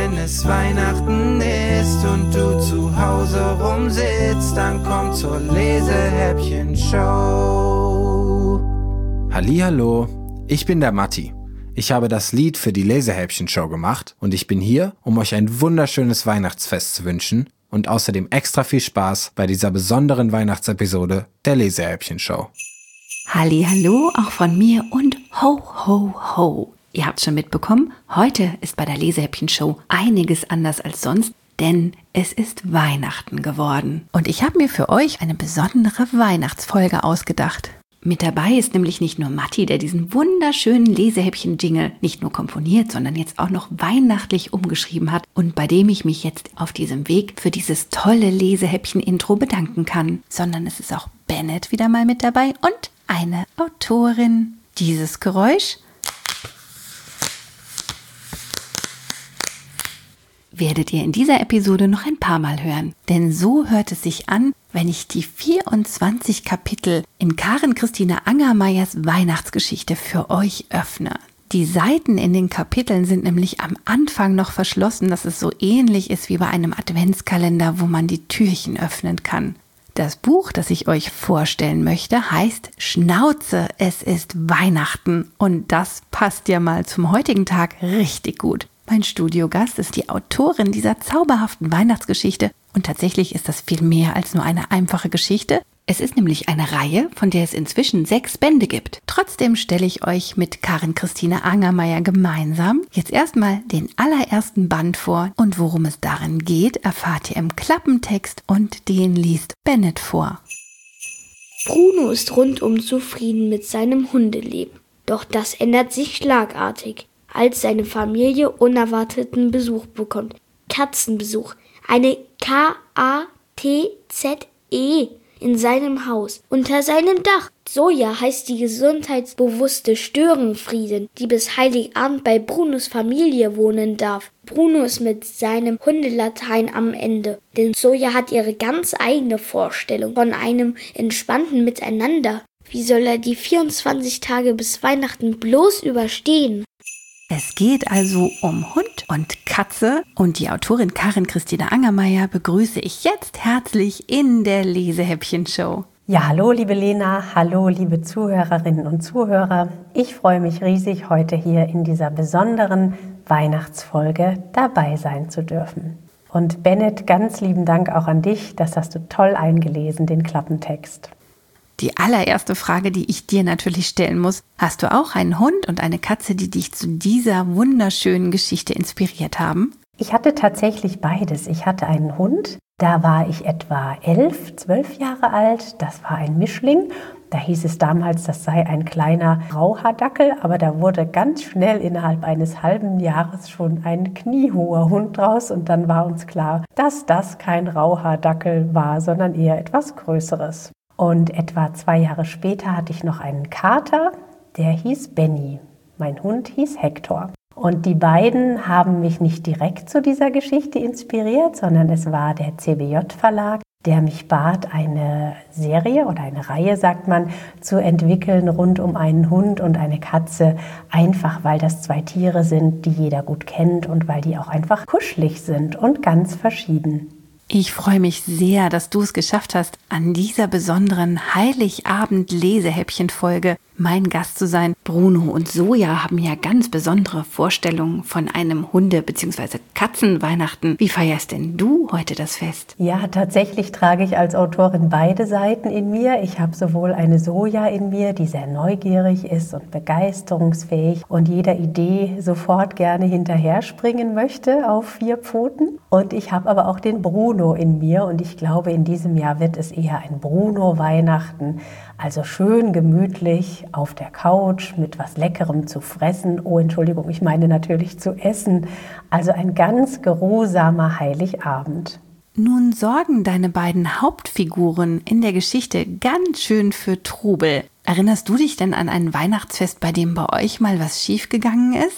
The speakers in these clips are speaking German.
wenn es Weihnachten ist und du zu Hause rumsitzt, dann komm zur Lesehäppchen-Show. Hallihallo, ich bin der Matti. Ich habe das Lied für die Lesehäppchen-Show gemacht und ich bin hier, um euch ein wunderschönes Weihnachtsfest zu wünschen und außerdem extra viel Spaß bei dieser besonderen Weihnachtsepisode der Lesehäppchen-Show. Hallihallo, auch von mir und ho, ho, ho. Ihr habt schon mitbekommen, heute ist bei der Lesehäppchen-Show einiges anders als sonst, denn es ist Weihnachten geworden. Und ich habe mir für euch eine besondere Weihnachtsfolge ausgedacht. Mit dabei ist nämlich nicht nur Matti, der diesen wunderschönen Lesehäppchen-Jingle nicht nur komponiert, sondern jetzt auch noch weihnachtlich umgeschrieben hat und bei dem ich mich jetzt auf diesem Weg für dieses tolle Lesehäppchen-Intro bedanken kann. Sondern es ist auch Bennett wieder mal mit dabei und eine Autorin. Dieses Geräusch werdet ihr in dieser Episode noch ein paar Mal hören. Denn so hört es sich an, wenn ich die 24 Kapitel in Karen Christine Angermeyers Weihnachtsgeschichte für euch öffne. Die Seiten in den Kapiteln sind nämlich am Anfang noch verschlossen, dass es so ähnlich ist wie bei einem Adventskalender, wo man die Türchen öffnen kann. Das Buch, das ich euch vorstellen möchte, heißt Schnauze, es ist Weihnachten. Und das passt ja mal zum heutigen Tag richtig gut. Mein Studiogast ist die Autorin dieser zauberhaften Weihnachtsgeschichte und tatsächlich ist das viel mehr als nur eine einfache Geschichte. Es ist nämlich eine Reihe, von der es inzwischen 6 Bände gibt. Trotzdem stelle ich euch mit Karen Christine Angermeyer gemeinsam jetzt erstmal den allerersten Band vor und worum es darin geht, erfahrt ihr im Klappentext und den liest Bennett vor. Bruno ist rundum zufrieden mit seinem Hundeleben. Doch das ändert sich schlagartig, als seine Familie unerwarteten Besuch bekommt. Katzenbesuch. Eine K-A-T-Z-E in seinem Haus, unter seinem Dach. Soja heißt die gesundheitsbewusste Störenfriedin, die bis Heiligabend bei Brunos Familie wohnen darf. Bruno ist mit seinem Hundelatein am Ende, denn Soja hat ihre ganz eigene Vorstellung von einem entspannten Miteinander. Wie soll er die 24 Tage bis Weihnachten bloß überstehen? Es geht also um Hund und Katze und die Autorin Karen Christine Angermeyer begrüße ich jetzt herzlich in der Lesehäppchen-Show. Ja, hallo liebe Lena, hallo liebe Zuhörerinnen und Zuhörer. Ich freue mich riesig, heute hier in dieser besonderen Weihnachtsfolge dabei sein zu dürfen. Und Bennett, ganz lieben Dank auch an dich, das hast du toll eingelesen, den Klappentext. Die allererste Frage, die ich dir natürlich stellen muss, hast du auch einen Hund und eine Katze, die dich zu dieser wunderschönen Geschichte inspiriert haben? Ich hatte tatsächlich beides. Ich hatte einen Hund, da war ich etwa 11, 12 Jahre alt. Das war ein Mischling. Da hieß es damals, das sei ein kleiner Grauhaardackel, aber da wurde ganz schnell innerhalb eines halben Jahres schon ein kniehoher Hund draus und dann war uns klar, dass das kein Grauhaardackel war, sondern eher etwas Größeres. Und etwa 2 Jahre später hatte ich noch einen Kater, der hieß Benny. Mein Hund hieß Hector. Und die beiden haben mich nicht direkt zu dieser Geschichte inspiriert, sondern es war der CBJ-Verlag, der mich bat, eine Serie oder eine Reihe, sagt man, zu entwickeln rund um einen Hund und eine Katze. Einfach, weil das 2 Tiere sind, die jeder gut kennt und weil die auch einfach kuschelig sind und ganz verschieden. Ich freue mich sehr, dass du es geschafft hast, an dieser besonderen Heiligabend-Lesehäppchen-Folge mein Gast zu sein. Bruno und Soja haben ja ganz besondere Vorstellungen von einem Hunde- bzw. Katzenweihnachten. Wie feierst denn du heute das Fest? Ja, tatsächlich trage ich als Autorin beide Seiten in mir. Ich habe sowohl eine Soja in mir, die sehr neugierig ist und begeisterungsfähig und jeder Idee sofort gerne hinterher springen möchte auf 4 Pfoten. Und ich habe aber auch den Bruno in mir und ich glaube, in diesem Jahr wird es eher ein Bruno-Weihnachten. Also schön gemütlich auf der Couch mit was Leckerem zu fressen. Oh, Entschuldigung, ich meine natürlich zu essen. Also ein ganz geruhsamer Heiligabend. Nun sorgen deine beiden Hauptfiguren in der Geschichte ganz schön für Trubel. Erinnerst du dich denn an ein Weihnachtsfest, bei dem bei euch mal was schiefgegangen ist?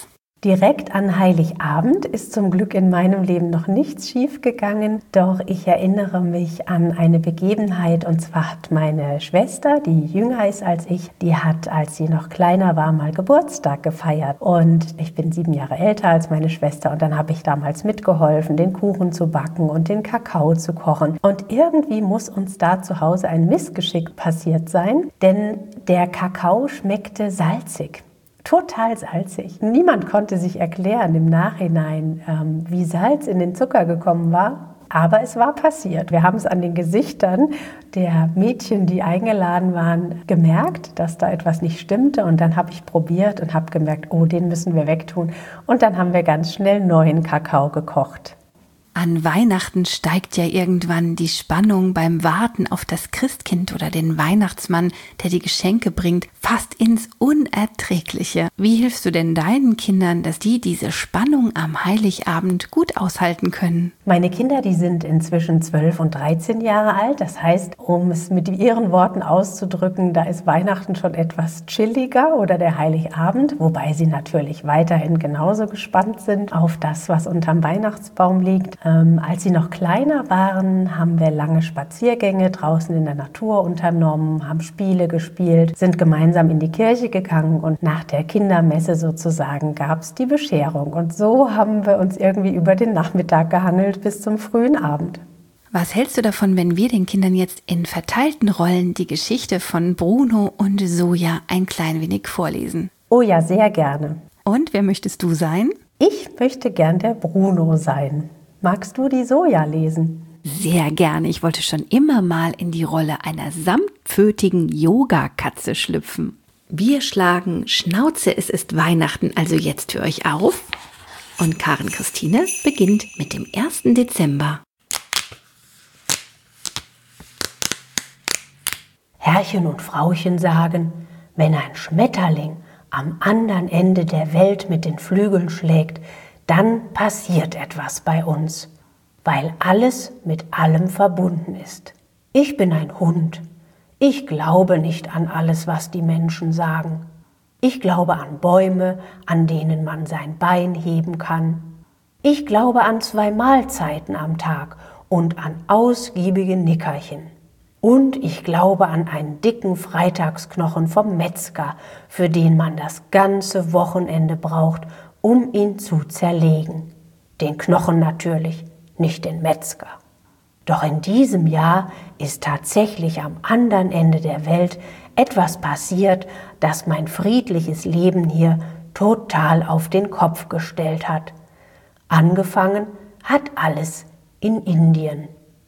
Direkt an Heiligabend ist zum Glück in meinem Leben noch nichts schiefgegangen, doch ich erinnere mich an eine Begebenheit, und zwar hat meine Schwester, die jünger ist als ich, die hat, als sie noch kleiner war, mal Geburtstag gefeiert. Und ich bin 7 Jahre älter als meine Schwester und dann habe ich damals mitgeholfen, den Kuchen zu backen und den Kakao zu kochen. Und irgendwie muss uns da zu Hause ein Missgeschick passiert sein, denn der Kakao schmeckte salzig. Total salzig. Niemand konnte sich erklären im Nachhinein, wie Salz in den Zucker gekommen war. Aber es war passiert. Wir haben es an den Gesichtern der Mädchen, die eingeladen waren, gemerkt, dass da etwas nicht stimmte. Und dann habe ich probiert und habe gemerkt, oh, den müssen wir wegtun. Und dann haben wir ganz schnell neuen Kakao gekocht. An Weihnachten steigt ja irgendwann die Spannung beim Warten auf das Christkind oder den Weihnachtsmann, der die Geschenke bringt, fast ins Unerträgliche. Wie hilfst du denn deinen Kindern, dass die diese Spannung am Heiligabend gut aushalten können? Meine Kinder, die sind inzwischen 12 und 13 Jahre alt. Das heißt, um es mit ihren Worten auszudrücken, da ist Weihnachten schon etwas chilliger oder der Heiligabend, wobei sie natürlich weiterhin genauso gespannt sind auf das, was unterm Weihnachtsbaum liegt. Als sie noch kleiner waren, haben wir lange Spaziergänge draußen in der Natur unternommen, haben Spiele gespielt, sind gemeinsam in die Kirche gegangen und nach der Kindermesse sozusagen gab es die Bescherung. Und so haben wir uns irgendwie über den Nachmittag gehangelt bis zum frühen Abend. Was hältst du davon, wenn wir den Kindern jetzt in verteilten Rollen die Geschichte von Bruno und Soja ein klein wenig vorlesen? Oh ja, sehr gerne. Und wer möchtest du sein? Ich möchte gern der Bruno sein. Magst du die Soja lesen? Sehr gerne. Ich wollte schon immer mal in die Rolle einer samtpfötigen Yogakatze schlüpfen. Wir schlagen Schnauze, es ist Weihnachten, also jetzt für euch auf. Und Karin Christine beginnt mit dem 1. Dezember. Herrchen und Frauchen sagen, wenn ein Schmetterling am anderen Ende der Welt mit den Flügeln schlägt, dann passiert etwas bei uns, weil alles mit allem verbunden ist. Ich bin ein Hund. Ich glaube nicht an alles, was die Menschen sagen. Ich glaube an Bäume, an denen man sein Bein heben kann. Ich glaube an 2 Mahlzeiten am Tag und an ausgiebige Nickerchen. Und ich glaube an einen dicken Freitagsknochen vom Metzger, für den man das ganze Wochenende braucht, um ihn zu zerlegen. Den Knochen natürlich, nicht den Metzger. Doch in diesem Jahr ist tatsächlich am anderen Ende der Welt etwas passiert, das mein friedliches Leben hier total auf den Kopf gestellt hat. Angefangen hat alles in Indien.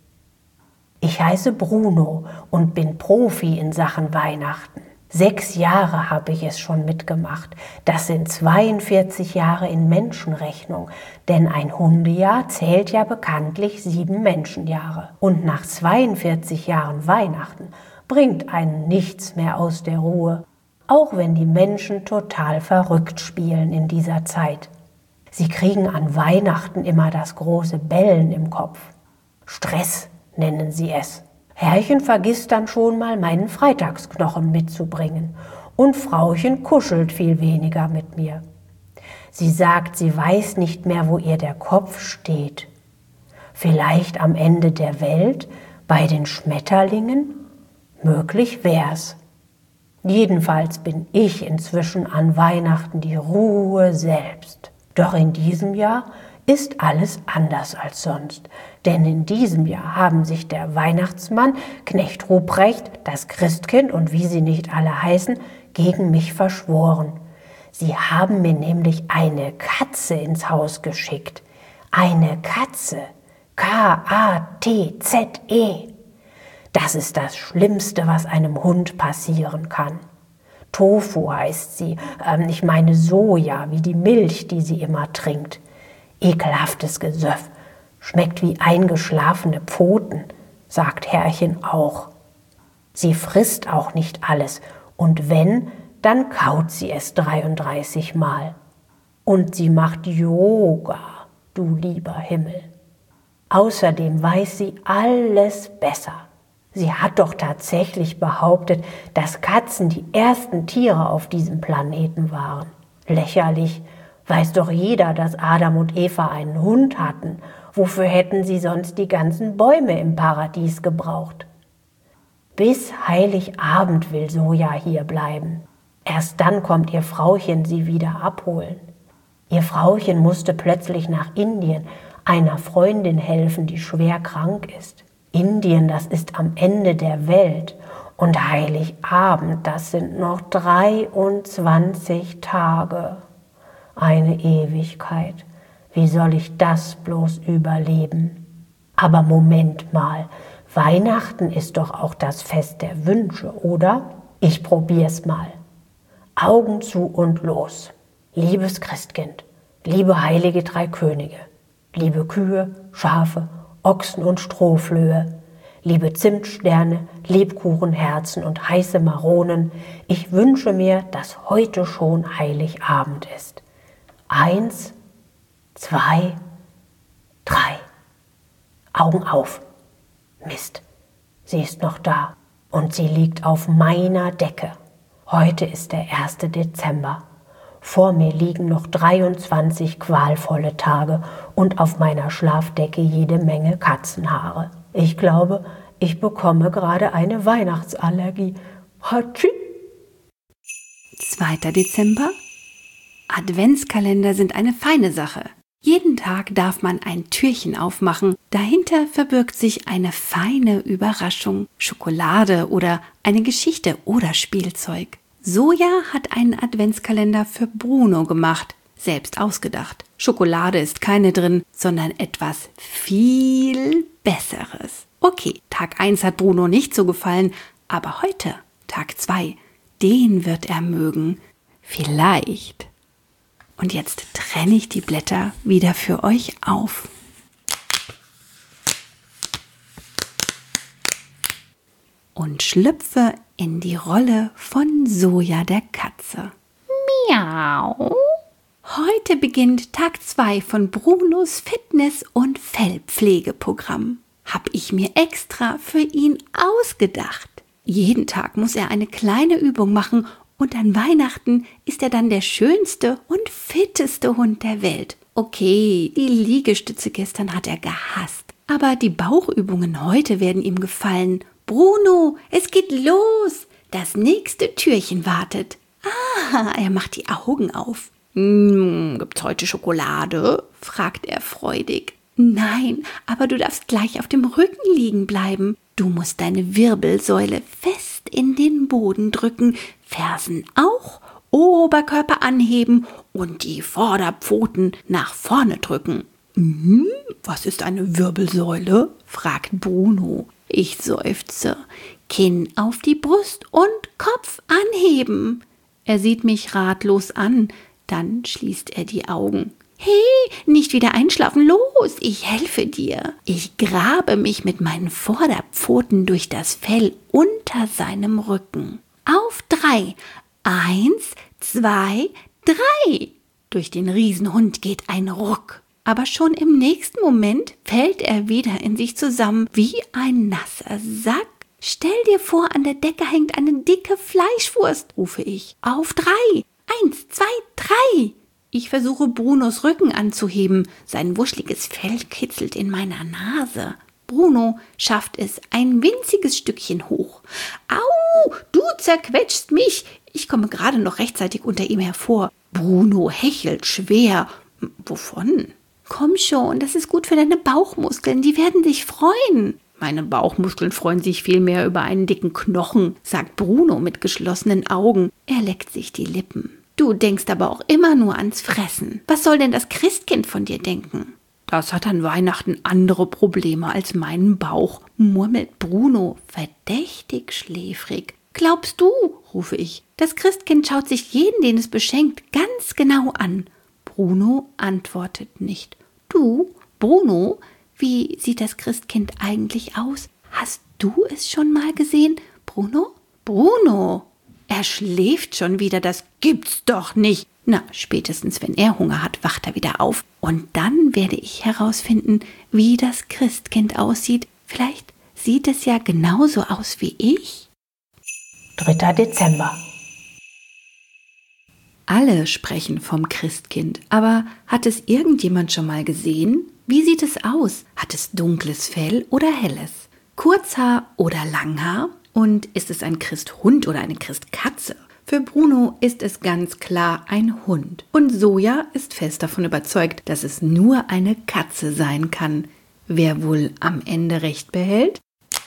Ich heiße Bruno und bin Profi in Sachen Weihnachten. 6 Jahre habe ich es schon mitgemacht. Das sind 42 Jahre in Menschenrechnung, denn ein Hundejahr zählt ja bekanntlich 7 Menschenjahre. Und nach 42 Jahren Weihnachten bringt einen nichts mehr aus der Ruhe, auch wenn die Menschen total verrückt spielen in dieser Zeit. Sie kriegen an Weihnachten immer das große Bellen im Kopf. Stress nennen sie es. Herrchen vergisst dann schon mal meinen Freitagsknochen mitzubringen und Frauchen kuschelt viel weniger mit mir. Sie sagt, sie weiß nicht mehr, wo ihr der Kopf steht. Vielleicht am Ende der Welt, bei den Schmetterlingen? Möglich wär's. Jedenfalls bin ich inzwischen an Weihnachten die Ruhe selbst. Doch in diesem Jahr ist alles anders als sonst. Denn in diesem Jahr haben sich der Weihnachtsmann, Knecht Ruprecht, das Christkind und wie sie nicht alle heißen, gegen mich verschworen. Sie haben mir nämlich eine Katze ins Haus geschickt. Eine Katze. K-A-T-Z-E. Das ist das Schlimmste, was einem Hund passieren kann. Tofu heißt sie, ich meine Soja, wie die Milch, die sie immer trinkt. Ekelhaftes Gesöff, schmeckt wie eingeschlafene Pfoten, sagt Herrchen auch. Sie frisst auch nicht alles und wenn, dann kaut sie es 33 Mal. Und sie macht Yoga, du lieber Himmel. Außerdem weiß sie alles besser. Sie hat doch tatsächlich behauptet, dass Katzen die ersten Tiere auf diesem Planeten waren. Lächerlich. Weiß doch jeder, dass Adam und Eva einen Hund hatten. Wofür hätten sie sonst die ganzen Bäume im Paradies gebraucht? Bis Heiligabend will Soja hier bleiben. Erst dann kommt ihr Frauchen sie wieder abholen. Ihr Frauchen musste plötzlich nach Indien einer Freundin helfen, die schwer krank ist. Indien, das ist am Ende der Welt. Und Heiligabend, das sind noch 23 Tage. Eine Ewigkeit. Wie soll ich das bloß überleben? Aber Moment mal, Weihnachten ist doch auch das Fest der Wünsche, oder? Ich probier's mal. Augen zu und los. Liebes Christkind, liebe heilige drei Könige, liebe Kühe, Schafe, Ochsen und Strohflöhe, liebe Zimtsterne, Lebkuchenherzen und heiße Maronen, ich wünsche mir, dass heute schon Heiligabend ist. 1, 2, 3. Augen auf. Mist, sie ist noch da und sie liegt auf meiner Decke. Heute ist der 1. Dezember. Vor mir liegen noch 23 qualvolle Tage und auf meiner Schlafdecke jede Menge Katzenhaare. Ich glaube, ich bekomme gerade eine Weihnachtsallergie. Hatschi! 2. Dezember. Adventskalender sind eine feine Sache. Jeden Tag darf man ein Türchen aufmachen. Dahinter verbirgt sich eine feine Überraschung, Schokolade oder eine Geschichte oder Spielzeug. Soja hat einen Adventskalender für Bruno gemacht, selbst ausgedacht. Schokolade ist keine drin, sondern etwas viel Besseres. Okay, Tag 1 hat Bruno nicht so gefallen, aber heute, Tag 2, den wird er mögen. Vielleicht. Und jetzt trenne ich die Blätter wieder für euch auf. Und schlüpfe in die Rolle von Soja der Katze. Miau. Heute beginnt Tag 2 von Brunos Fitness- und Fellpflegeprogramm. Hab ich mir extra für ihn ausgedacht. Jeden Tag muss er eine kleine Übung machen und an Weihnachten ist er dann der schönste und fitteste Hund der Welt. Okay, die Liegestütze gestern hat er gehasst, aber die Bauchübungen heute werden ihm gefallen. Bruno, es geht los! Das nächste Türchen wartet. Ah, er macht die Augen auf. Gibt's heute Schokolade? Fragt er freudig. Nein, aber du darfst gleich auf dem Rücken liegen bleiben. Du musst deine Wirbelsäule fest in den Boden drücken, Fersen auch, Oberkörper anheben und die Vorderpfoten nach vorne drücken. Was ist eine Wirbelsäule? Fragt Bruno. Ich seufze. Kinn auf die Brust und Kopf anheben. Er sieht mich ratlos an, dann schließt er die Augen. Hey, nicht wieder einschlafen, los, ich helfe dir. Ich grabe mich mit meinen Vorderpfoten durch das Fell unter seinem Rücken. Auf 3. 1, 2, 3. Durch den Riesenhund geht ein Ruck. Aber schon im nächsten Moment fällt er wieder in sich zusammen wie ein nasser Sack. Stell dir vor, an der Decke hängt eine dicke Fleischwurst, rufe ich. Auf 3. 1, 2, 3. Ich versuche, Brunos Rücken anzuheben. Sein wuscheliges Fell kitzelt in meiner Nase. Bruno schafft es ein winziges Stückchen hoch. Au, du zerquetschst mich. Ich komme gerade noch rechtzeitig unter ihm hervor. Bruno hechelt schwer. Wovon? Komm schon, das ist gut für deine Bauchmuskeln. Die werden sich freuen. Meine Bauchmuskeln freuen sich vielmehr über einen dicken Knochen, sagt Bruno mit geschlossenen Augen. Er leckt sich die Lippen. Du denkst aber auch immer nur ans Fressen. Was soll denn das Christkind von dir denken? Das hat an Weihnachten andere Probleme als meinen Bauch, murmelt Bruno, verdächtig schläfrig. Glaubst du, rufe ich, das Christkind schaut sich jeden, den es beschenkt, ganz genau an. Bruno antwortet nicht. Du, Bruno, wie sieht das Christkind eigentlich aus? Hast du es schon mal gesehen, Bruno? Bruno! Er schläft schon wieder, das gibt's doch nicht. Na, spätestens wenn er Hunger hat, wacht er wieder auf. Und dann werde ich herausfinden, wie das Christkind aussieht. Vielleicht sieht es ja genauso aus wie ich. 3. Dezember. Alle sprechen vom Christkind, aber hat es irgendjemand schon mal gesehen? Wie sieht es aus? Hat es dunkles Fell oder helles? Kurzhaar oder Langhaar? Und ist es ein Christhund oder eine Christkatze? Für Bruno ist es ganz klar ein Hund. Und Soja ist fest davon überzeugt, dass es nur eine Katze sein kann. Wer wohl am Ende recht behält?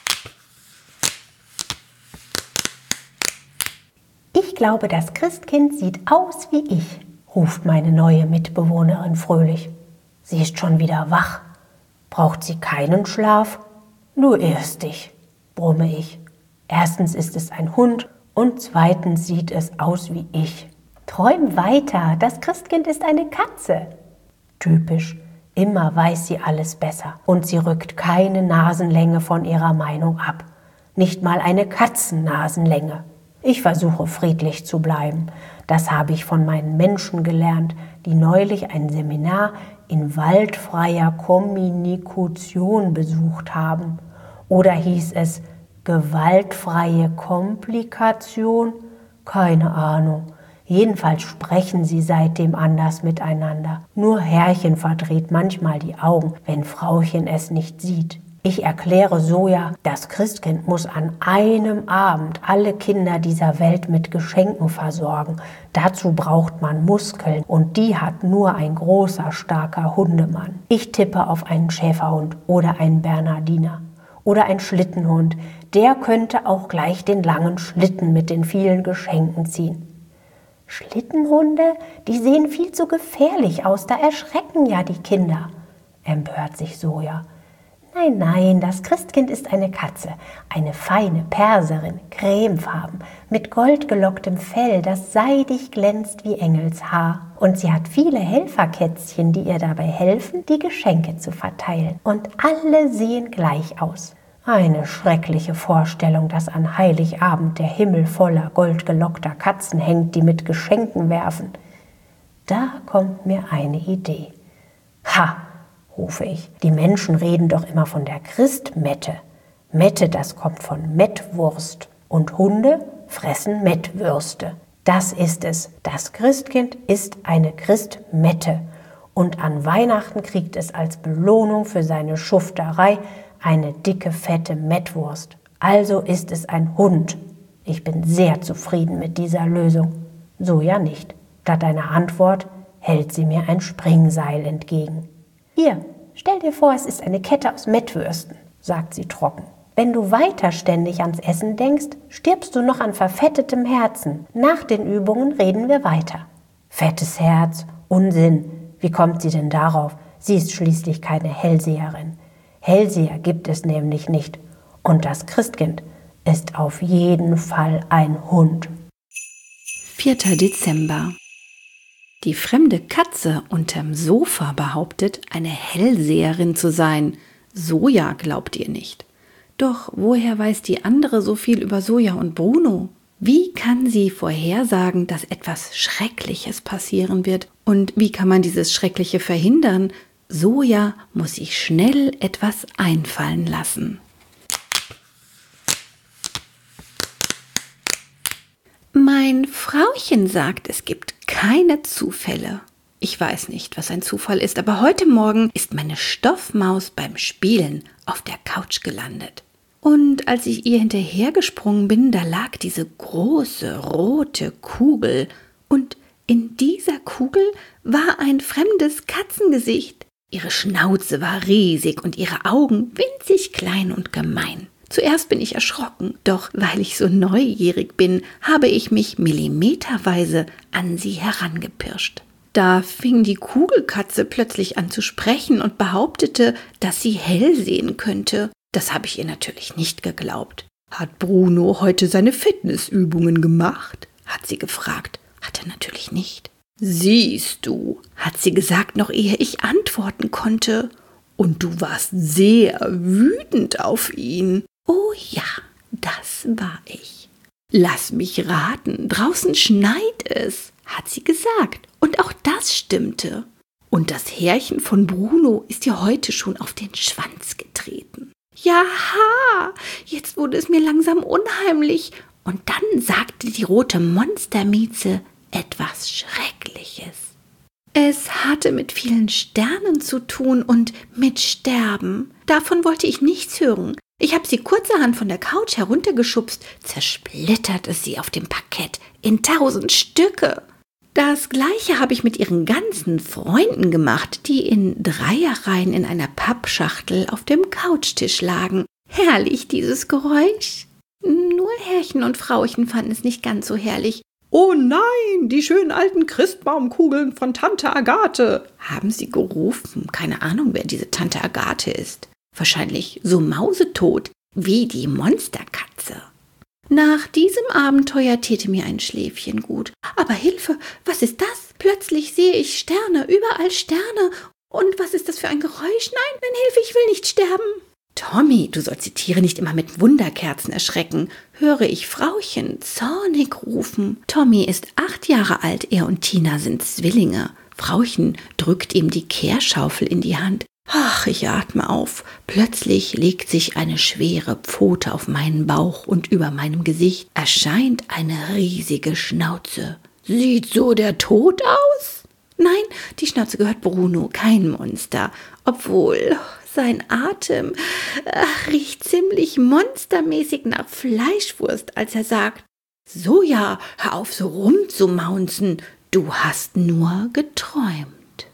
Ich glaube, das Christkind sieht aus wie ich, ruft meine neue Mitbewohnerin fröhlich. Sie ist schon wieder wach. Braucht sie keinen Schlaf? Nur erst dich, brumme ich. Erstens ist es ein Hund und zweitens sieht es aus wie ich. Träum weiter, das Christkind ist eine Katze. Typisch, immer weiß sie alles besser und sie rückt keine Nasenlänge von ihrer Meinung ab. Nicht mal eine Katzennasenlänge. Ich versuche friedlich zu bleiben. Das habe ich von meinen Menschen gelernt, die neulich ein Seminar in waldfreier Kommunikation besucht haben. Oder hieß es gewaltfreie Komplikation? Keine Ahnung. Jedenfalls sprechen sie seitdem anders miteinander. Nur Herrchen verdreht manchmal die Augen, wenn Frauchen es nicht sieht. Ich erkläre Soja, das Christkind muss an einem Abend alle Kinder dieser Welt mit Geschenken versorgen. Dazu braucht man Muskeln und die hat nur ein großer, starker Hundemann. Ich tippe auf einen Schäferhund oder einen Bernardiner oder einen Schlittenhund. Der könnte auch gleich den langen Schlitten mit den vielen Geschenken ziehen. Schlittenhunde, die sehen viel zu gefährlich aus, da erschrecken ja die Kinder, empört sich Soja. Nein, nein, das Christkind ist eine Katze, eine feine Perserin, cremefarben, mit goldgelocktem Fell, das seidig glänzt wie Engelshaar. Und sie hat viele Helferkätzchen, die ihr dabei helfen, die Geschenke zu verteilen. Und alle sehen gleich aus. Eine schreckliche Vorstellung, dass an Heiligabend der Himmel voller goldgelockter Katzen hängt, die mit Geschenken werfen. Da kommt mir eine Idee. Ha! Rufe ich. Die Menschen reden doch immer von der Christmette. Mette, das kommt von Mettwurst. Und Hunde fressen Mettwürste. Das ist es. Das Christkind ist eine Christmette. Und an Weihnachten kriegt es als Belohnung für seine Schufterei eine dicke, fette Mettwurst. Also ist es ein Hund. Ich bin sehr zufrieden mit dieser Lösung. Soja nicht. Statt einer Antwort hält sie mir ein Springseil entgegen. Hier, stell dir vor, es ist eine Kette aus Mettwürsten, sagt sie trocken. Wenn du weiter ständig ans Essen denkst, stirbst du noch an verfettetem Herzen. Nach den Übungen reden wir weiter. Fettes Herz, Unsinn. Wie kommt sie denn darauf? Sie ist schließlich keine Hellseherin. Hellseher gibt es nämlich nicht. Und das Christkind ist auf jeden Fall ein Hund. 4. Dezember. Die fremde Katze unterm Sofa behauptet, eine Hellseherin zu sein. Soja glaubt ihr nicht. Doch woher weiß die andere so viel über Soja und Bruno? Wie kann sie vorhersagen, dass etwas Schreckliches passieren wird? Und wie kann man dieses Schreckliche verhindern? Soja muss sich schnell etwas einfallen lassen. Mein Frauchen sagt, es gibt keine Zufälle. Ich weiß nicht, was ein Zufall ist, aber heute Morgen ist meine Stoffmaus beim Spielen auf der Couch gelandet. Und als ich ihr hinterhergesprungen bin, da lag diese große rote Kugel. Und in dieser Kugel war ein fremdes Katzengesicht. Ihre Schnauze war riesig und ihre Augen winzig klein und gemein. Zuerst bin ich erschrocken, doch weil ich so neugierig bin, habe ich mich millimeterweise an sie herangepirscht. Da fing die Kugelkatze plötzlich an zu sprechen und behauptete, dass sie hell sehen könnte. Das habe ich ihr natürlich nicht geglaubt. Hat Bruno heute seine Fitnessübungen gemacht? Hat sie gefragt. Hat er natürlich nicht. Siehst du, hat sie gesagt, noch ehe ich antworten konnte. Und du warst sehr wütend auf ihn. Oh ja, das war ich. Lass mich raten, draußen schneit es, hat sie gesagt. Und auch das stimmte. Und das Härchen von Bruno ist ihr heute schon auf den Schwanz getreten. Jaha, jetzt wurde es mir langsam unheimlich. Und dann sagte die rote Monstermieze, etwas Schreckliches. Es hatte mit vielen Sternen zu tun und mit Sterben. Davon wollte ich nichts hören. Ich habe sie kurzerhand von der Couch heruntergeschubst, zersplitterte sie auf dem Parkett in 1000 Stücke. Das Gleiche habe ich mit ihren ganzen Freunden gemacht, die in Dreierreihen in einer Pappschachtel auf dem Couchtisch lagen. Herrlich, dieses Geräusch. Nur Herrchen und Frauchen fanden es nicht ganz so herrlich. »Oh nein, die schönen alten Christbaumkugeln von Tante Agathe«, haben sie gerufen. Keine Ahnung, wer diese Tante Agathe ist. Wahrscheinlich so mausetot wie die Monsterkatze. Nach diesem Abenteuer täte mir ein Schläfchen gut. Aber Hilfe, was ist das? Plötzlich sehe ich Sterne, überall Sterne. Und was ist das für ein Geräusch? Nein, Hilfe, ich will nicht sterben. Tommy, du sollst die Tiere nicht immer mit Wunderkerzen erschrecken, höre ich Frauchen zornig rufen. Tommy ist 8 Jahre alt, er und Tina sind Zwillinge. Frauchen drückt ihm die Kehrschaufel in die Hand. Ach, ich atme auf. Plötzlich legt sich eine schwere Pfote auf meinen Bauch und über meinem Gesicht erscheint eine riesige Schnauze. Sieht so der Tod aus? Nein, die Schnauze gehört Bruno, kein Monster. Obwohl, sein Atem riecht ziemlich monstermäßig nach Fleischwurst, als er sagt: »Soja, hör auf so rumzumaunzen, du hast nur geträumt.«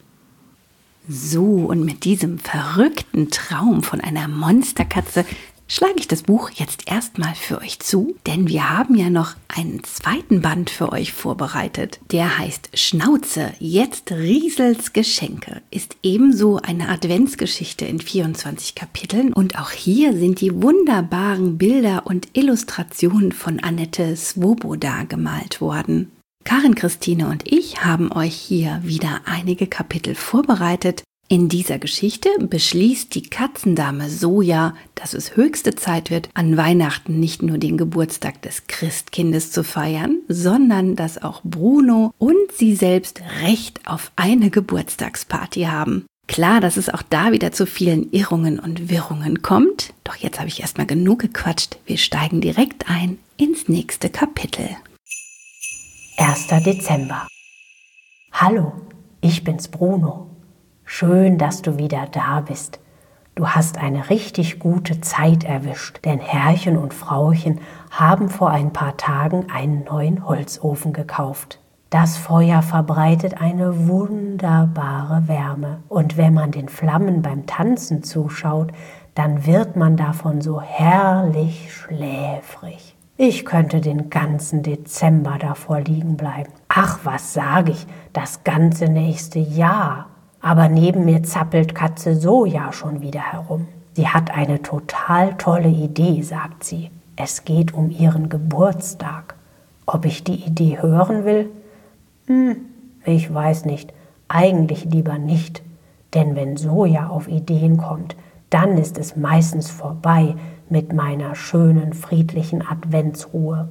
So, und mit diesem verrückten Traum von einer Monsterkatze schlage ich das Buch jetzt erstmal für euch zu, denn wir haben ja noch einen zweiten Band für euch vorbereitet. Der heißt Schnauze, jetzt Riesels Geschenke, ist ebenso eine Adventsgeschichte in 24 Kapiteln und auch hier sind die wunderbaren Bilder und Illustrationen von Annette Svoboda gemalt worden. Karin Christine und ich haben euch hier wieder einige Kapitel vorbereitet. In dieser Geschichte beschließt die Katzendame Soja, dass es höchste Zeit wird, an Weihnachten nicht nur den Geburtstag des Christkindes zu feiern, sondern dass auch Bruno und sie selbst Recht auf eine Geburtstagsparty haben. Klar, dass es auch da wieder zu vielen Irrungen und Wirrungen kommt, doch jetzt habe ich erstmal genug gequatscht. Wir steigen direkt ein ins nächste Kapitel. 1. Dezember. Hallo, ich bin's Bruno. Schön, dass du wieder da bist. Du hast eine richtig gute Zeit erwischt, denn Herrchen und Frauchen haben vor ein paar Tagen einen neuen Holzofen gekauft. Das Feuer verbreitet eine wunderbare Wärme und wenn man den Flammen beim Tanzen zuschaut, dann wird man davon so herrlich schläfrig. Ich könnte den ganzen Dezember davor liegen bleiben. Ach, was sage ich, das ganze nächste Jahr. Aber neben mir zappelt Katze Soja schon wieder herum. Sie hat eine total tolle Idee, sagt sie. Es geht um ihren Geburtstag. Ob ich die Idee hören will? Ich weiß nicht. Eigentlich lieber nicht. Denn wenn Soja auf Ideen kommt, dann ist es meistens vorbei mit meiner schönen, friedlichen Adventsruhe.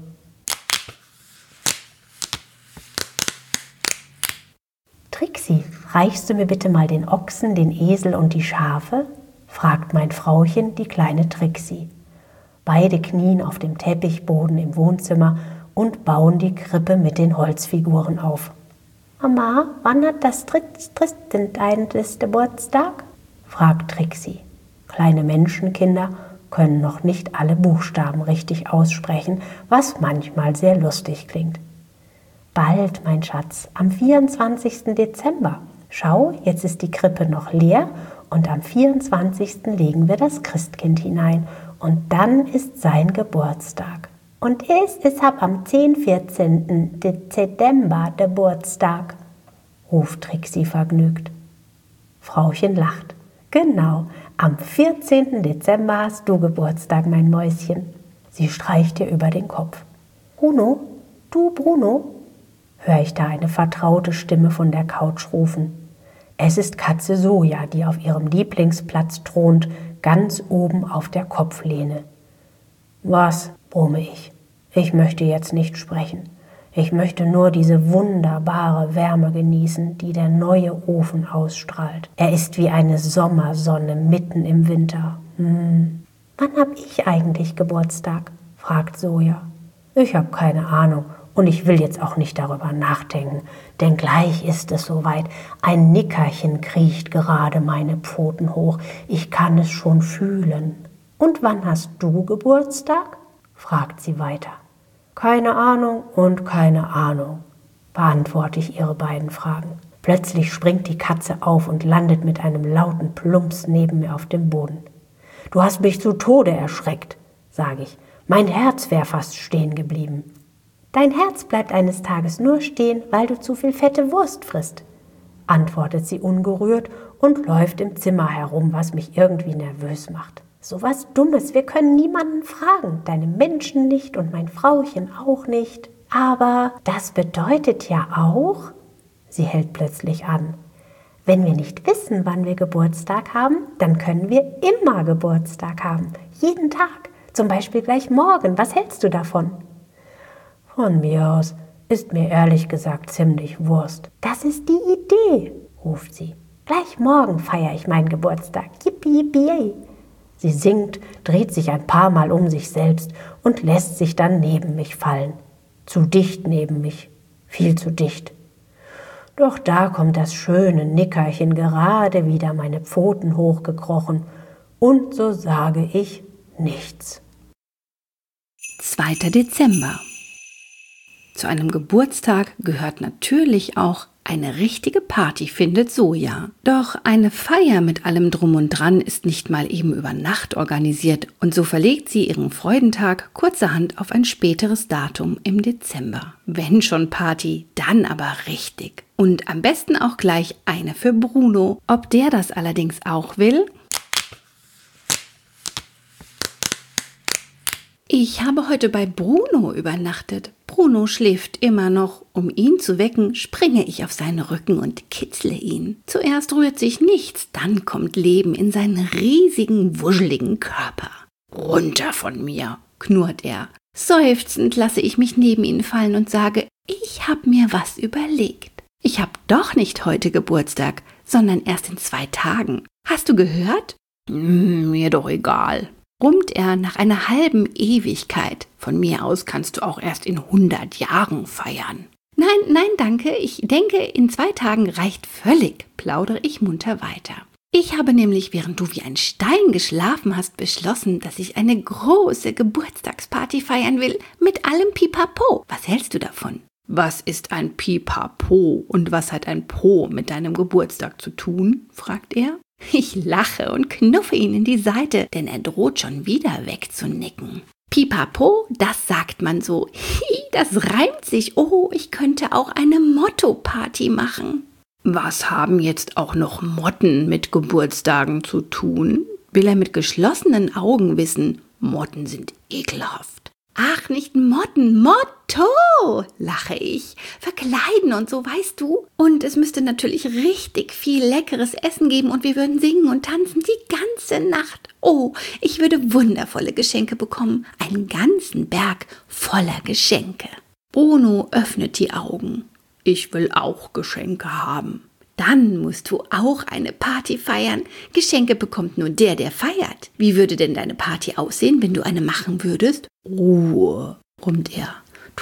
Trixi, reichst du mir bitte mal den Ochsen, den Esel und die Schafe? Fragt mein Frauchen die kleine Trixi. Beide knien auf dem Teppichboden im Wohnzimmer und bauen die Krippe mit den Holzfiguren auf. Mama, wann hat das Christkind eigentlich Geburtstag? Fragt Trixi. Kleine Menschenkinder können noch nicht alle Buchstaben richtig aussprechen, was manchmal sehr lustig klingt. Bald, mein Schatz, am 24. Dezember. Schau, jetzt ist die Krippe noch leer und am 24. legen wir das Christkind hinein und dann ist sein Geburtstag. Und es ist am 14. Dezember Geburtstag, ruft Trixi vergnügt. Frauchen lacht. Genau, am 14. Dezember hast du Geburtstag, mein Mäuschen. Sie streicht ihr über den Kopf. Bruno, du Bruno? Höre ich da eine vertraute Stimme von der Couch rufen. Es ist Katze Soja, die auf ihrem Lieblingsplatz thront, ganz oben auf der Kopflehne. Was, brumme ich. Ich möchte jetzt nicht sprechen. Ich möchte nur diese wunderbare Wärme genießen, die der neue Ofen ausstrahlt. Er ist wie eine Sommersonne mitten im Winter. Wann hab ich eigentlich Geburtstag? Fragt Soja. Ich habe keine Ahnung Und ich will jetzt auch nicht darüber nachdenken, denn gleich ist es soweit. Ein Nickerchen kriecht gerade meine Pfoten hoch. Ich kann es schon fühlen. Und wann hast du Geburtstag? Fragt sie weiter. Keine Ahnung und keine Ahnung, beantworte ich ihre beiden Fragen. Plötzlich springt die Katze auf und landet mit einem lauten Plumps neben mir auf dem Boden. Du hast mich zu Tode erschreckt, sage ich. Mein Herz wäre fast stehen geblieben. Dein Herz bleibt eines Tages nur stehen, weil du zu viel fette Wurst frisst, antwortet sie ungerührt und läuft im Zimmer herum, was mich irgendwie nervös macht. So was Dummes, wir können niemanden fragen, deine Menschen nicht und mein Frauchen auch nicht. Aber das bedeutet ja auch, sie hält plötzlich an, wenn wir nicht wissen, wann wir Geburtstag haben, dann können wir immer Geburtstag haben, jeden Tag, zum Beispiel gleich morgen. Was hältst du davon? Von mir aus ist mir ehrlich gesagt ziemlich Wurst. Das ist die Idee, ruft sie. Gleich morgen feiere ich meinen Geburtstag. Yippie, yippie, yay. Sie singt, dreht sich ein paar Mal um sich selbst und lässt sich dann neben mich fallen. Zu dicht neben mich, viel zu dicht. Doch da kommt das schöne Nickerchen gerade wieder meine Pfoten hochgekrochen und so sage ich nichts. 2. Dezember. Zu einem Geburtstag gehört natürlich auch eine richtige Party, findet Soja. Doch eine Feier mit allem Drum und Dran ist nicht mal eben über Nacht organisiert und so verlegt sie ihren Freudentag kurzerhand auf ein späteres Datum im Dezember. Wenn schon Party, dann aber richtig. Und am besten auch gleich eine für Bruno. Ob der das allerdings auch will? Ich habe heute bei Bruno übernachtet. Bruno schläft immer noch. Um ihn zu wecken, springe ich auf seinen Rücken und kitzle ihn. Zuerst rührt sich nichts, dann kommt Leben in seinen riesigen, wuscheligen Körper. Runter von mir, knurrt er. Seufzend lasse ich mich neben ihn fallen und sage, ich habe mir was überlegt. Ich habe doch nicht heute Geburtstag, sondern erst in 2 Tagen. Hast du gehört? Mir doch egal, brummt er nach einer halben Ewigkeit. Von mir aus kannst du auch erst in 100 Jahren feiern. Nein, danke. Ich denke, in 2 Tagen reicht völlig, plaudere ich munter weiter. Ich habe nämlich, während du wie ein Stein geschlafen hast, beschlossen, dass ich eine große Geburtstagsparty feiern will, mit allem Pipapo. Was hältst du davon? Was ist ein Pipapo und was hat ein Po mit deinem Geburtstag zu tun? Fragt er. Ich lache und knuffe ihn in die Seite, denn er droht schon wieder wegzunicken. Pipapo, das sagt man so. Das reimt sich. Oh, ich könnte auch eine Motto-Party machen. Was haben jetzt auch noch Motten mit Geburtstagen zu tun? Will er mit geschlossenen Augen wissen. Motten sind ekelhaft. Ach, nicht Motten, Motto, lache ich. Verkleiden und so, weißt du. Und es müsste natürlich richtig viel leckeres Essen geben und wir würden singen und tanzen die ganze Nacht. Oh, ich würde wundervolle Geschenke bekommen. Einen ganzen Berg voller Geschenke. Bruno öffnet die Augen. Ich will auch Geschenke haben. Dann musst du auch eine Party feiern. Geschenke bekommt nur der, der feiert. Wie würde denn deine Party aussehen, wenn du eine machen würdest? Ruhe, brummt er.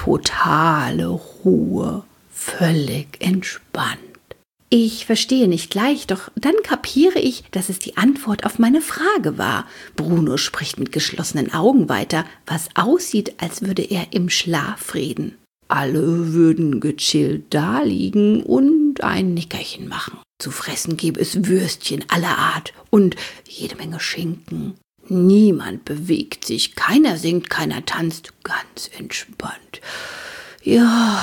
Totale Ruhe. Völlig entspannt. Ich verstehe nicht gleich, doch dann kapiere ich, dass es die Antwort auf meine Frage war. Bruno spricht mit geschlossenen Augen weiter, was aussieht, als würde er im Schlaf reden. Alle würden gechillt daliegen und ein Nickerchen machen. Zu fressen gäbe es Würstchen aller Art und jede Menge Schinken. Niemand bewegt sich, keiner singt, keiner tanzt, ganz entspannt. Ja,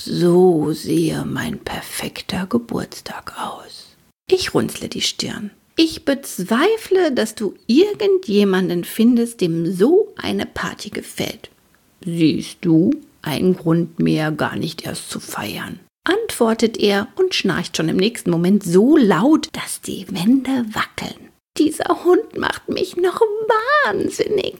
so sehe mein perfekter Geburtstag aus. Ich runzle die Stirn. Ich bezweifle, dass du irgendjemanden findest, dem so eine Party gefällt. Siehst du? Ein Grund mehr, gar nicht erst zu feiern, antwortet er und schnarcht schon im nächsten Moment so laut, dass die Wände wackeln. Dieser Hund macht mich noch wahnsinnig.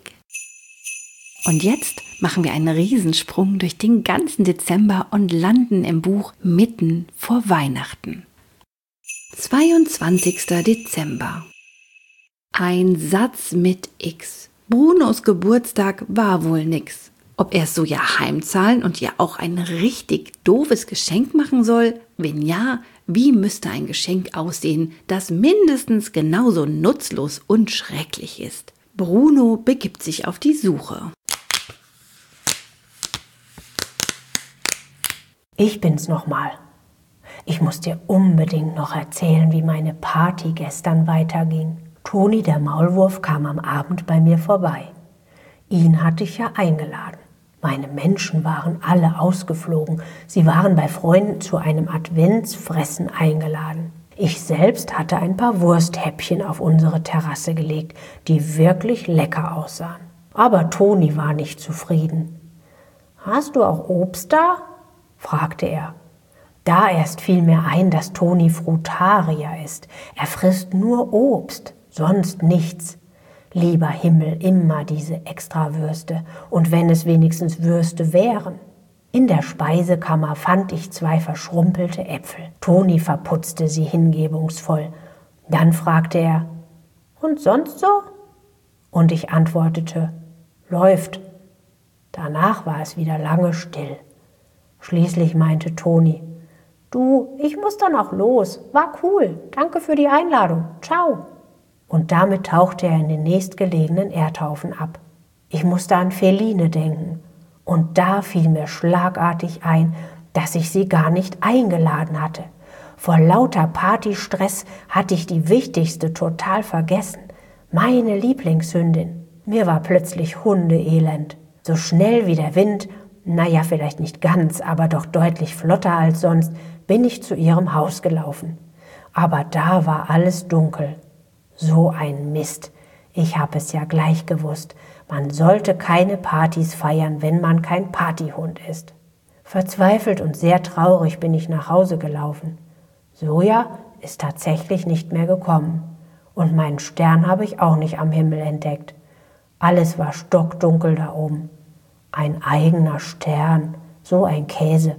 Und jetzt machen wir einen Riesensprung durch den ganzen Dezember und landen im Buch mitten vor Weihnachten. 22. Dezember. Ein Satz mit X. Brunos Geburtstag war wohl nix. ob er es so ja heimzahlen und ihr auch ein richtig doofes Geschenk machen soll? Wenn ja, wie müsste ein Geschenk aussehen, das mindestens genauso nutzlos und schrecklich ist? Bruno begibt sich auf die Suche. Ich bin's nochmal. Ich muss dir unbedingt noch erzählen, wie meine Party gestern weiterging. Toni, der Maulwurf, kam am Abend bei mir vorbei. Ihn hatte ich ja eingeladen. Meine Menschen waren alle ausgeflogen. Sie waren bei Freunden zu einem Adventsfressen eingeladen. Ich selbst hatte ein paar Wursthäppchen auf unsere Terrasse gelegt, die wirklich lecker aussahen. Aber Toni war nicht zufrieden. »Hast du auch Obst da?« fragte er. Da erst fiel mir ein, dass Toni Frutarier ist. Er frisst nur Obst, sonst nichts. Lieber Himmel, immer diese Extrawürste. Und wenn es wenigstens Würste wären. In der Speisekammer fand ich 2 verschrumpelte Äpfel. Toni verputzte sie hingebungsvoll. Dann fragte er, »Und sonst so?« Und ich antwortete, »Läuft.« Danach war es wieder lange still. Schließlich meinte Toni, »Du, ich muss dann auch los. War cool. Danke für die Einladung. Ciao.« Und damit tauchte er in den nächstgelegenen Erdhaufen ab. Ich musste an Feline denken. Und da fiel mir schlagartig ein, dass ich sie gar nicht eingeladen hatte. Vor lauter Partystress hatte ich die wichtigste total vergessen. Meine Lieblingshündin. Mir war plötzlich hundeelend. So schnell wie der Wind, naja, vielleicht nicht ganz, aber doch deutlich flotter als sonst, bin ich zu ihrem Haus gelaufen. Aber da war alles dunkel. So ein Mist. Ich habe es ja gleich gewusst. Man sollte keine Partys feiern, wenn man kein Partyhund ist. Verzweifelt und sehr traurig bin ich nach Hause gelaufen. Soja ist tatsächlich nicht mehr gekommen. Und meinen Stern habe ich auch nicht am Himmel entdeckt. Alles war stockdunkel da oben. Ein eigener Stern, so ein Käse.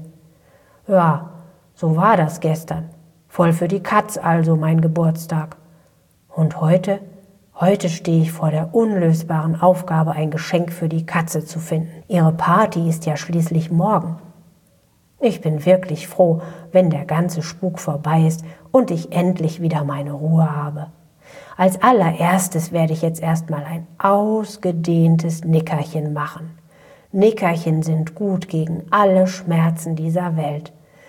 Ja, so war das gestern. Voll für die Katz also mein Geburtstag. Und heute stehe ich vor der unlösbaren Aufgabe, ein Geschenk für die Katze zu finden. Ihre Party ist ja schließlich morgen. Ich bin wirklich froh, wenn der ganze Spuk vorbei ist und ich endlich wieder meine Ruhe habe. Als allererstes werde ich jetzt erstmal ein ausgedehntes Nickerchen machen. Nickerchen sind gut gegen alle Schmerzen dieser Welt.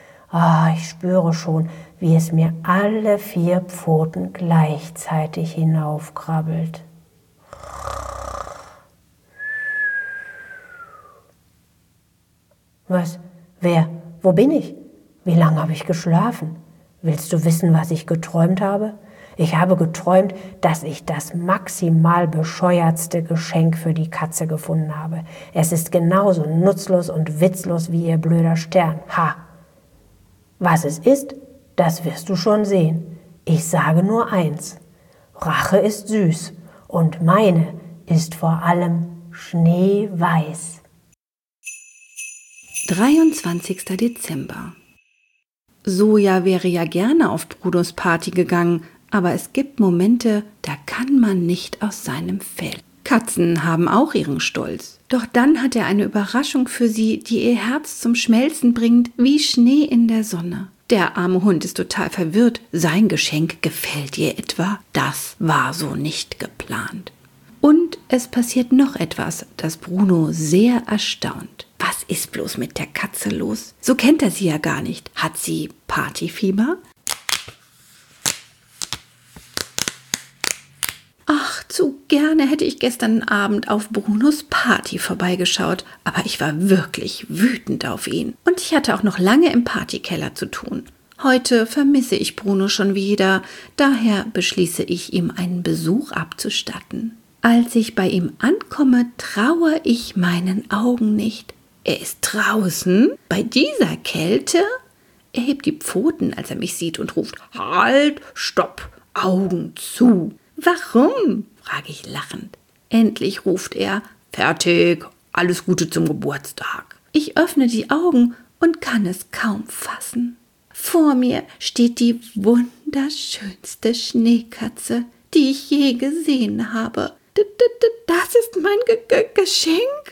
Ich spüre schon, wie es mir alle 4 Pfoten gleichzeitig hinaufkrabbelt. Was? Wer? Wo bin ich? Wie lange habe ich geschlafen? Willst du wissen, was ich geträumt habe? Ich habe geträumt, dass ich das maximal bescheuertste Geschenk für die Katze gefunden habe. Es ist genauso nutzlos und witzlos wie ihr blöder Stern. Ha! Was es ist, das wirst du schon sehen. Ich sage nur eins. Rache ist süß und meine ist vor allem schneeweiß. 23. Dezember. Soja wäre ja gerne auf Brunos Party gegangen, aber es gibt Momente, da kann man nicht aus seinem Fell. Katzen haben auch ihren Stolz. Doch dann hat er eine Überraschung für sie, die ihr Herz zum Schmelzen bringt, wie Schnee in der Sonne. Der arme Hund ist total verwirrt. Sein Geschenk gefällt ihr etwa? Das war so nicht geplant. Und es passiert noch etwas, das Bruno sehr erstaunt. Was ist bloß mit der Katze los? So kennt er sie ja gar nicht. Hat sie Partyfieber? Ach, zu gerne hätte ich gestern Abend auf Brunos Party vorbeigeschaut, aber ich war wirklich wütend auf ihn. Und ich hatte auch noch lange im Partykeller zu tun. Heute vermisse ich Bruno schon wieder, daher beschließe ich, ihm einen Besuch abzustatten. Als ich bei ihm ankomme, traue ich meinen Augen nicht. Er ist draußen, bei dieser Kälte? Er hebt die Pfoten, als er mich sieht und ruft, »Halt, stopp, Augen zu!« »Warum?« frage ich lachend. Endlich ruft er, »Fertig, alles Gute zum Geburtstag.« Ich öffne die Augen und kann es kaum fassen. Vor mir steht die wunderschönste Schneekatze, die ich je gesehen habe. »Das ist mein Geschenk?«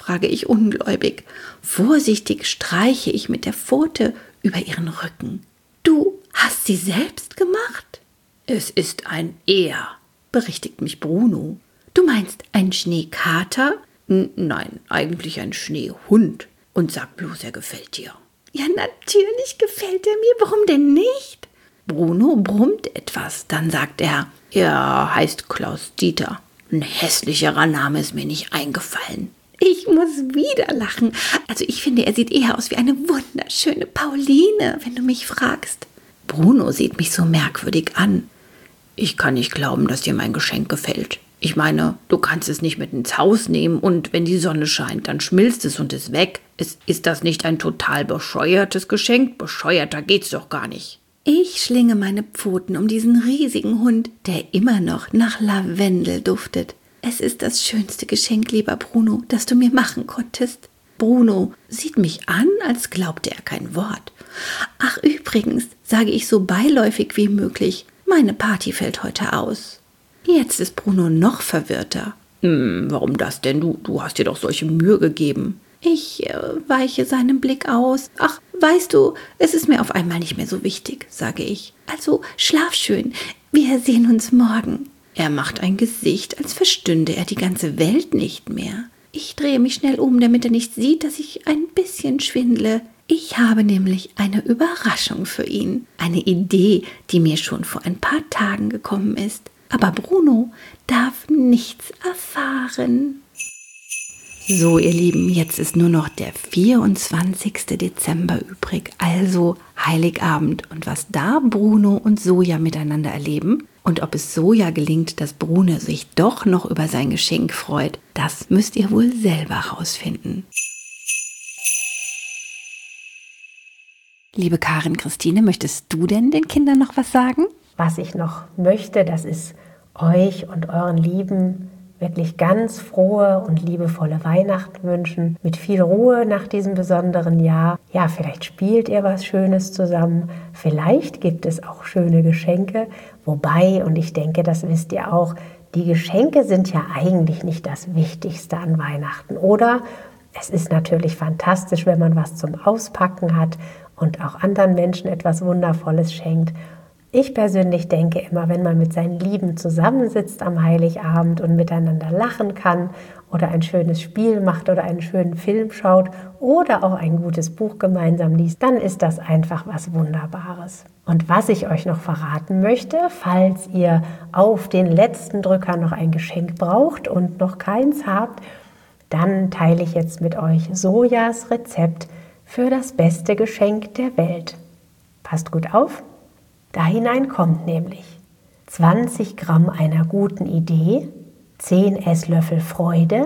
frage ich ungläubig. Vorsichtig streiche ich mit der Pfote über ihren Rücken. Du hast sie selbst gemacht? Es ist ein Er, berichtigt mich Bruno. Du meinst ein Schneekater? Nein, eigentlich ein Schneehund. Und sag bloß, er gefällt dir. Ja, natürlich gefällt er mir. Warum denn nicht? Bruno brummt etwas. Dann sagt er heißt Klaus Dieter. Ein hässlicherer Name ist mir nicht eingefallen. Ich muss wieder lachen. Also ich finde, er sieht eher aus wie eine wunderschöne Pauline, wenn du mich fragst. Bruno sieht mich so merkwürdig an. Ich kann nicht glauben, dass dir mein Geschenk gefällt. Ich meine, du kannst es nicht mit ins Haus nehmen und wenn die Sonne scheint, dann schmilzt es und ist weg. Ist das nicht ein total bescheuertes Geschenk? Bescheuerter geht's doch gar nicht. Ich schlinge meine Pfoten um diesen riesigen Hund, der immer noch nach Lavendel duftet. Es ist das schönste Geschenk, lieber Bruno, das du mir machen konntest. Bruno sieht mich an, als glaubte er kein Wort. Ach, übrigens, sage ich so beiläufig wie möglich, meine Party fällt heute aus. Jetzt ist Bruno noch verwirrter. Warum das denn? Du hast dir doch solche Mühe gegeben. Ich weiche seinem Blick aus. Ach, weißt du, es ist mir auf einmal nicht mehr so wichtig, sage ich. Also schlaf schön, wir sehen uns morgen. Er macht ein Gesicht, als verstünde er die ganze Welt nicht mehr. Ich drehe mich schnell um, damit er nicht sieht, dass ich ein bisschen schwindle. Ich habe nämlich eine Überraschung für ihn. Eine Idee, die mir schon vor ein paar Tagen gekommen ist. Aber Bruno darf nichts erfahren. So, ihr Lieben, jetzt ist nur noch der 24. Dezember übrig, also Heiligabend. Und was da Bruno und Soja miteinander erleben und ob es Soja gelingt, dass Bruno sich doch noch über sein Geschenk freut, das müsst ihr wohl selber rausfinden. Liebe Karin Christine, möchtest du denn den Kindern noch was sagen? Was ich noch möchte, das ist euch und euren Lieben wirklich ganz frohe und liebevolle Weihnachten wünschen, mit viel Ruhe nach diesem besonderen Jahr. Ja, vielleicht spielt ihr was Schönes zusammen, vielleicht gibt es auch schöne Geschenke, wobei, und ich denke, das wisst ihr auch, die Geschenke sind ja eigentlich nicht das Wichtigste an Weihnachten, oder? Es ist natürlich fantastisch, wenn man was zum Auspacken hat und auch anderen Menschen etwas Wundervolles schenkt. Ich persönlich denke immer, wenn man mit seinen Lieben zusammensitzt am Heiligabend und miteinander lachen kann oder ein schönes Spiel macht oder einen schönen Film schaut oder auch ein gutes Buch gemeinsam liest, dann ist das einfach was Wunderbares. Und was ich euch noch verraten möchte, falls ihr auf den letzten Drücker noch ein Geschenk braucht und noch keins habt, dann teile ich jetzt mit euch Sojas Rezept für das beste Geschenk der Welt. Passt gut auf. Da hinein kommt nämlich 20 Gramm einer guten Idee, 10 Esslöffel Freude,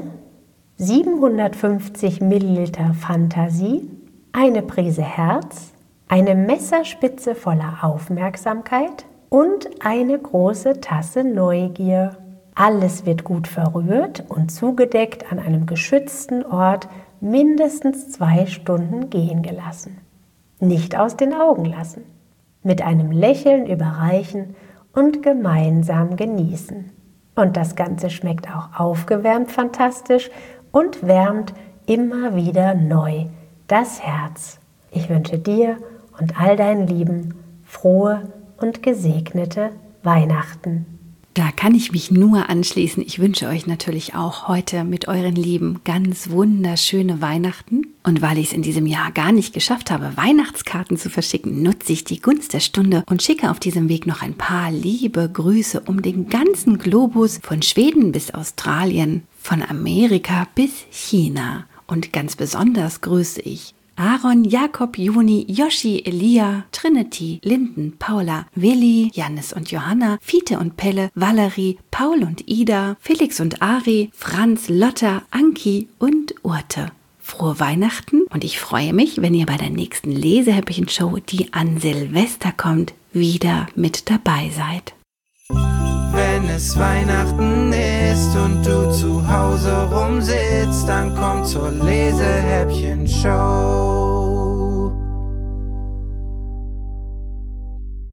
750 Milliliter Fantasie, eine Prise Herz, eine Messerspitze voller Aufmerksamkeit und eine große Tasse Neugier. Alles wird gut verrührt und zugedeckt an einem geschützten Ort mindestens 2 Stunden gehen gelassen. Nicht aus den Augen lassen. Mit einem Lächeln überreichen und gemeinsam genießen. Und das Ganze schmeckt auch aufgewärmt fantastisch und wärmt immer wieder neu das Herz. Ich wünsche dir und all deinen Lieben frohe und gesegnete Weihnachten. Da kann ich mich nur anschließen. Ich wünsche euch natürlich auch heute mit euren Lieben ganz wunderschöne Weihnachten. Und weil ich es in diesem Jahr gar nicht geschafft habe, Weihnachtskarten zu verschicken, nutze ich die Gunst der Stunde und schicke auf diesem Weg noch ein paar liebe Grüße um den ganzen Globus, von Schweden bis Australien, von Amerika bis China. Und ganz besonders grüße ich Aaron, Jakob, Juni, Yoshi, Elia, Trinity, Linden, Paula, Willi, Jannis und Johanna, Fiete und Pelle, Valerie, Paul und Ida, Felix und Ari, Franz, Lotta, Anki und Urte. Frohe Weihnachten und ich freue mich, wenn ihr bei der nächsten Lesehäppchen-Show, die an Silvester kommt, wieder mit dabei seid. Wenn es Weihnachten ist und du zu Hause rumsitzt, dann komm zur Lesehäppchen-Show.